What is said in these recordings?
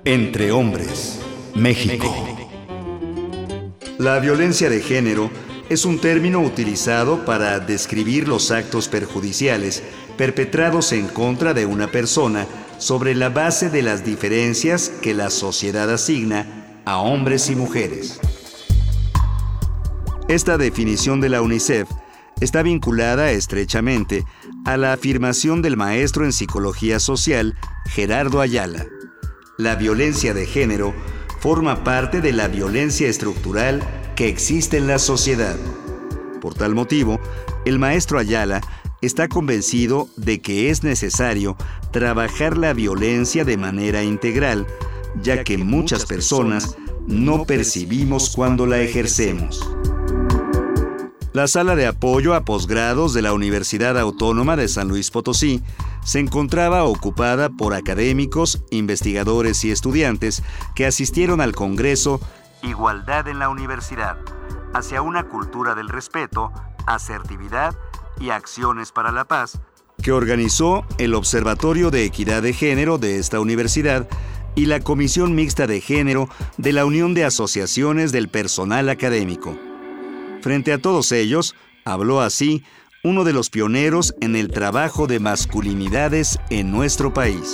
Entre hombres, México. La violencia de género es un término utilizado para describir los actos perjudiciales perpetrados en contra de una persona sobre la base de las diferencias que la sociedad asigna a hombres y mujeres. Esta definición de la UNICEF está vinculada estrechamente a la afirmación del maestro en psicología social, Gerardo Ayala. La violencia de género forma parte de la violencia estructural que existe en la sociedad. Por tal motivo, el maestro Ayala está convencido de que es necesario trabajar la violencia de manera integral, ya que muchas personas no percibimos cuando la ejercemos. La sala de apoyo a posgrados de la Universidad Autónoma de San Luis Potosí se encontraba ocupada por académicos, investigadores y estudiantes que asistieron al Congreso Igualdad en la Universidad, hacia una cultura del respeto, asertividad y acciones para la paz, que organizó el Observatorio de Equidad de Género de esta universidad y la Comisión Mixta de Género de la Unión de Asociaciones del Personal Académico. Frente a todos ellos, habló así uno de los pioneros en el trabajo de masculinidades en nuestro país.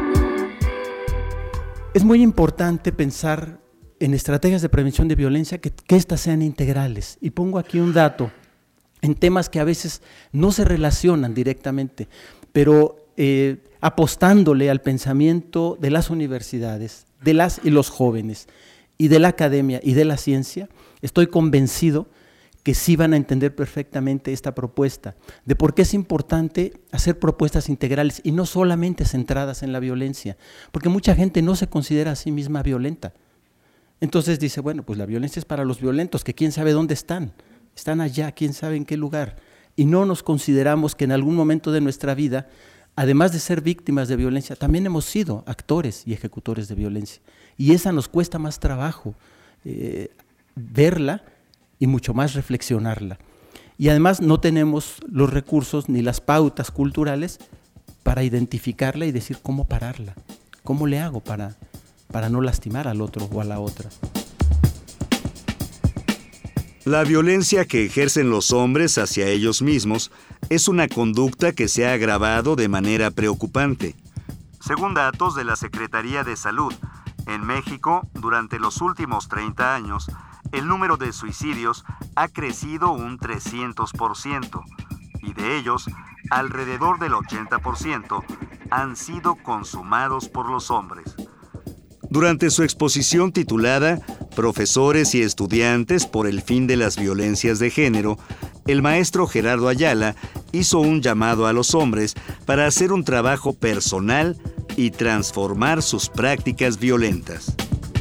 Es muy importante pensar en estrategias de prevención de violencia que éstas sean integrales. Y pongo aquí un dato en temas que a veces no se relacionan directamente, pero apostándole al pensamiento de las universidades, de las y los jóvenes, y de la academia y de la ciencia, estoy convencido que sí van a entender perfectamente esta propuesta, de por qué es importante hacer propuestas integrales y no solamente centradas en la violencia, porque mucha gente no se considera a sí misma violenta. Entonces dice, bueno, pues la violencia es para los violentos, que quién sabe dónde están allá, quién sabe en qué lugar, y no nos consideramos que en algún momento de nuestra vida, además de ser víctimas de violencia, también hemos sido actores y ejecutores de violencia, y esa nos cuesta más trabajo verla, y mucho más reflexionarla. Y además no tenemos los recursos ni las pautas culturales para identificarla y decir cómo pararla, cómo le hago para no lastimar al otro o a la otra. La violencia que ejercen los hombres hacia ellos mismos es una conducta que se ha agravado de manera preocupante. Según datos de la Secretaría de Salud, en México, durante los últimos 30 años, el número de suicidios ha crecido un 300%, y de ellos, alrededor del 80% han sido consumados por los hombres. Durante su exposición titulada Profesores y estudiantes por el fin de las violencias de género, el maestro Gerardo Ayala hizo un llamado a los hombres para hacer un trabajo personal y transformar sus prácticas violentas.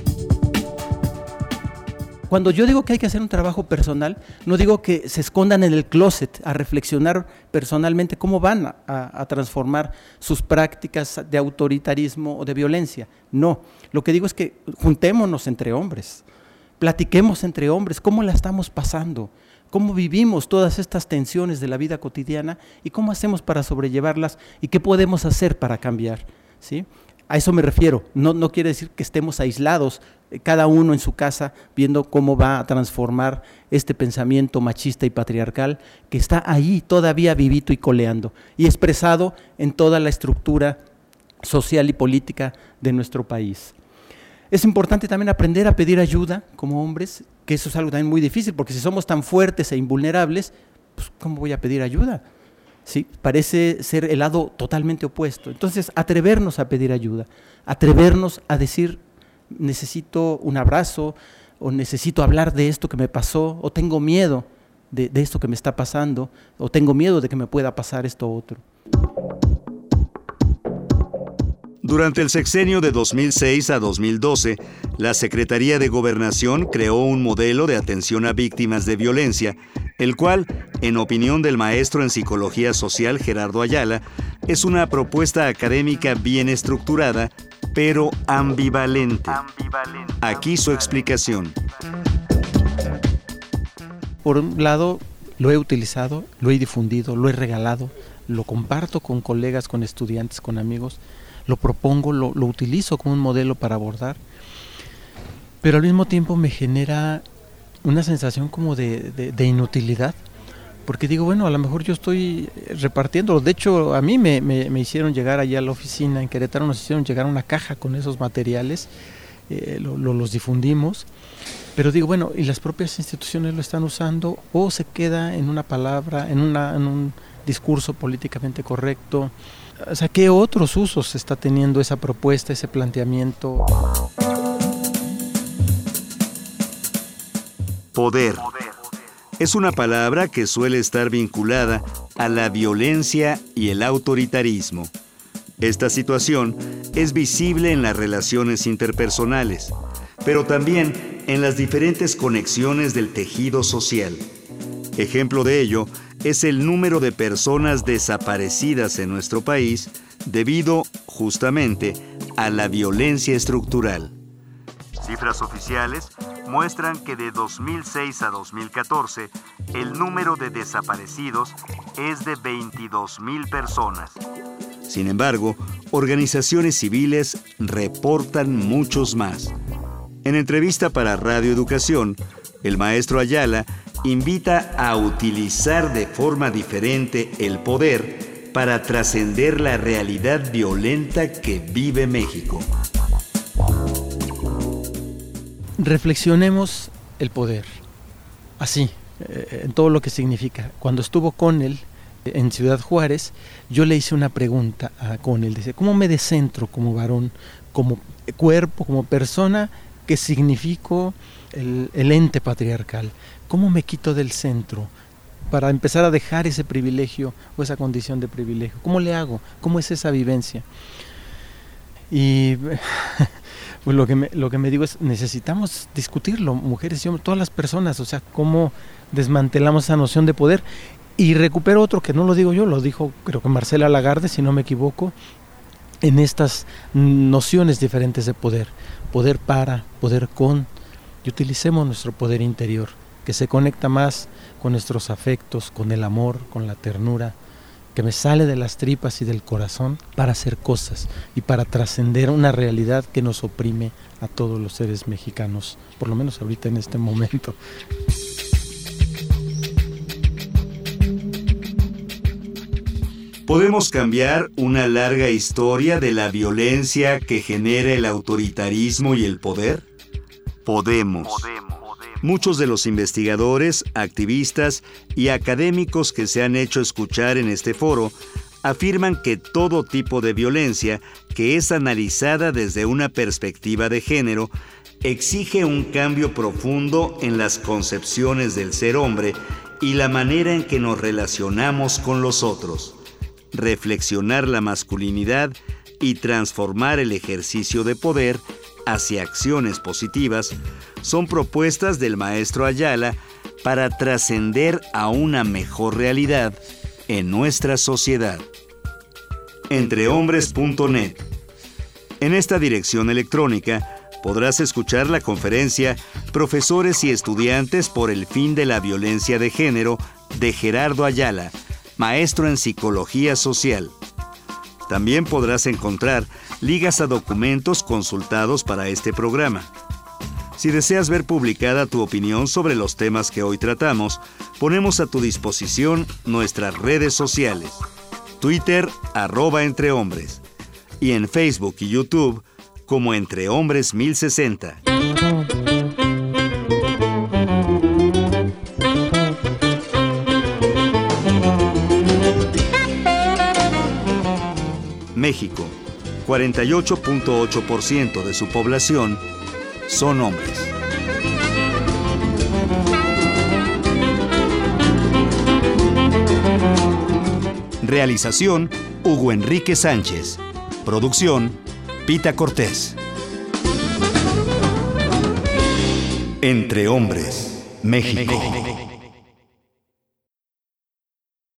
Cuando yo digo que hay que hacer un trabajo personal, no digo que se escondan en el closet a reflexionar personalmente cómo van a transformar sus prácticas de autoritarismo o de violencia. No, lo que digo es que juntémonos entre hombres, platiquemos entre hombres cómo la estamos pasando, cómo vivimos todas estas tensiones de la vida cotidiana y cómo hacemos para sobrellevarlas y qué podemos hacer para cambiar, ¿sí? A eso me refiero, no quiere decir que estemos aislados, cada uno en su casa, viendo cómo va a transformar este pensamiento machista y patriarcal que está ahí todavía vivito y coleando, y expresado en toda la estructura social y política de nuestro país. Es importante también aprender a pedir ayuda como hombres, que eso es algo también muy difícil, porque si somos tan fuertes e invulnerables, pues ¿cómo voy a pedir ayuda? ¿Sí? Parece ser el lado totalmente opuesto. Entonces, atrevernos a pedir ayuda, atrevernos a decir, necesito un abrazo, o necesito hablar de esto que me pasó, o tengo miedo de esto que me está pasando, o tengo miedo de que me pueda pasar esto otro. Durante el sexenio de 2006 a 2012, la Secretaría de Gobernación creó un modelo de atención a víctimas de violencia, el cual, en opinión del maestro en psicología social Gerardo Ayala, es una propuesta académica bien estructurada, pero ambivalente. Aquí su explicación. Por un lado, lo he utilizado, lo he difundido, lo he regalado, lo comparto con colegas, con estudiantes, con amigos. lo propongo, lo utilizo como un modelo para abordar, pero al mismo tiempo me genera una sensación como de inutilidad, porque digo, bueno, a lo mejor yo estoy repartiendo. De hecho, a mí me hicieron llegar allá a la oficina en Querétaro, nos hicieron llegar una caja con esos materiales, los difundimos, pero digo, bueno, ¿y las propias instituciones lo están usando o se queda en una palabra, en un discurso políticamente correcto? O sea, ¿qué otros usos está teniendo esa propuesta, ese planteamiento? Poder. Es una palabra que suele estar vinculada a la violencia y el autoritarismo. Esta situación es visible en las relaciones interpersonales, pero también en las diferentes conexiones del tejido social. Ejemplo de ello es el número de personas desaparecidas en nuestro país debido justamente a la violencia estructural. Cifras oficiales muestran que de 2006 a 2014 el número de desaparecidos es de 22,000 personas. Sin embargo, organizaciones civiles reportan muchos más. En entrevista para Radio Educación, el maestro Ayala invita a utilizar de forma diferente el poder para trascender la realidad violenta que vive México. Reflexionemos el poder, así, en todo lo que significa. Cuando estuvo con él en Ciudad Juárez, yo le hice una pregunta a Conel, dice, ¿cómo me descentro como varón, como cuerpo, como persona que significo el ente patriarcal? ¿Cómo me quito del centro para empezar a dejar ese privilegio o esa condición de privilegio? ¿Cómo le hago? ¿Cómo es esa vivencia? Y pues lo que me digo es, necesitamos discutirlo, mujeres y hombres, todas las personas, o sea, cómo desmantelamos esa noción de poder. Y recupero otro que no lo digo yo, lo dijo creo que Marcela Lagarde, si no me equivoco, en estas nociones diferentes de poder. Poder para, poder con, y utilicemos nuestro poder interior, que se conecta más con nuestros afectos, con el amor, con la ternura, que me sale de las tripas y del corazón para hacer cosas y para trascender una realidad que nos oprime a todos los seres mexicanos, por lo menos ahorita en este momento. ¿Podemos cambiar una larga historia de la violencia que genera el autoritarismo y el poder? Podemos. Muchos de los investigadores, activistas y académicos que se han hecho escuchar en este foro afirman que todo tipo de violencia que es analizada desde una perspectiva de género exige un cambio profundo en las concepciones del ser hombre y la manera en que nos relacionamos con los otros. Reflexionar la masculinidad y transformar el ejercicio de poder hacia acciones positivas son propuestas del maestro Ayala para trascender a una mejor realidad en nuestra sociedad. Entrehombres.net. En esta dirección electrónica podrás escuchar la conferencia Profesores y estudiantes por el fin de la violencia de género de Gerardo Ayala, maestro en Psicología Social. También podrás encontrar ligas a documentos consultados para este programa. Si deseas ver publicada tu opinión sobre los temas que hoy tratamos, ponemos a tu disposición nuestras redes sociales. Twitter, @entrehombres. Y en Facebook y YouTube, como Entre Hombres 1060. México, 48.8% de su población son hombres. Realización, Hugo Enrique Sánchez. Producción, Pita Cortés. Entre Hombres, México.